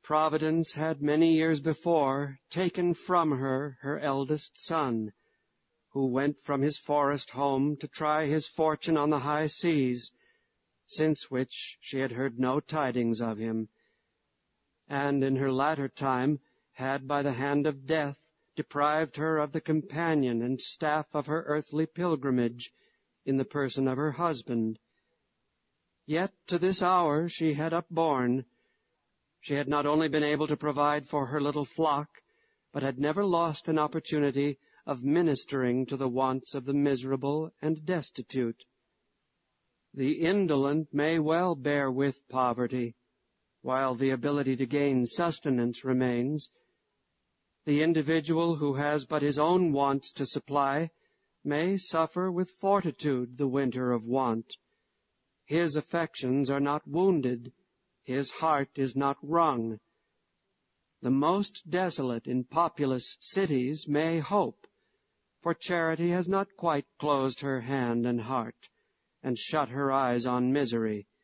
Providence had many years before taken from her her eldest son, who went from his forest home to try his fortune on the high seas, since which she had heard no tidings of him, and in her latter time had by the hand of death deprived her of the companion and staff of her earthly pilgrimage in the person of her husband. Yet to this hour she had upborne. She had not only been able to provide for her little flock, but had never lost an opportunity of ministering to the wants of the miserable and destitute. The indolent may well bear with poverty, while the ability to gain sustenance remains. The individual who has but his own wants to supply may suffer with fortitude the winter of want. His affections are not wounded, his heart is not wrung. The most desolate in populous cities may hope, for charity has not quite closed her hand and heart, and shut her eyes on misery,